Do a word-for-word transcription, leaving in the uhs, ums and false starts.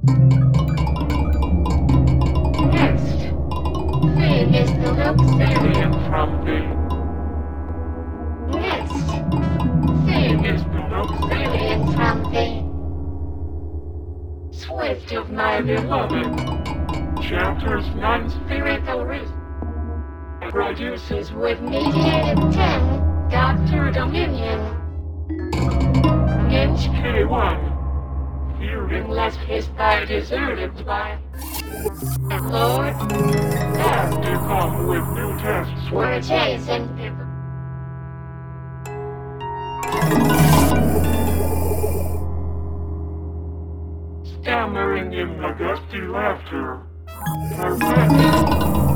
Next, theme is the Luxurian from the. Next, theme is the Luxurian from the. Swift of my beloved. Chapters nine Spiritual Risk. Produces with mediated ten, Doctor Dominion. Inch K one. Hearing less his by deserted by. And Lord, have to come with new tests for chasing people. Stammering in the gusty laughter. Perfect.